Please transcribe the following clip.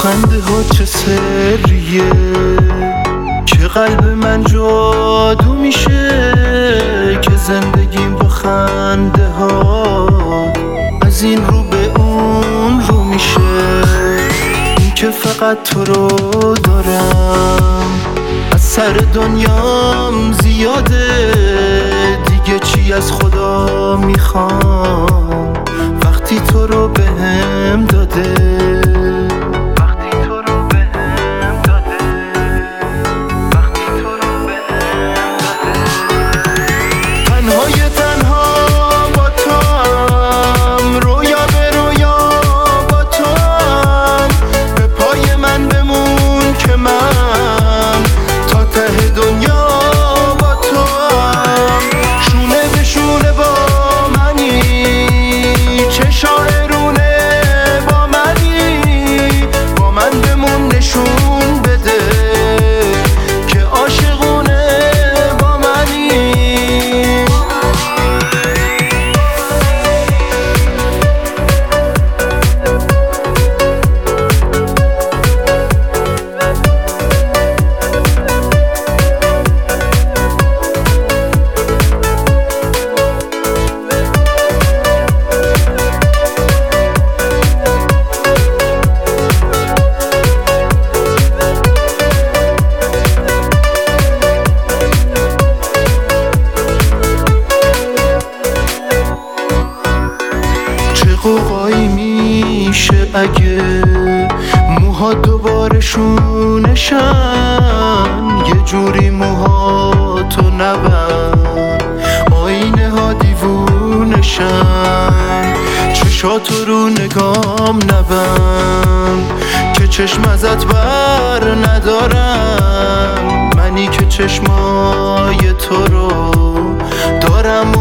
خنده ها چه سریه که قلب من جادو میشه، که زندگیم با خنده ها از این رو به اون رو میشه. این که فقط تو رو دارم از سر دنیام زیاده، دیگه چی از خدا میخوام وقتی تو رو بهم داده. قوقایی میشه اگه موها دوباره شونشن، یه جوری موها تو نبند آینه ها دیوونشن. چشاتو رو نگام نبند که چشم ازت بر ندارم، منی که چشمای تو رو دارم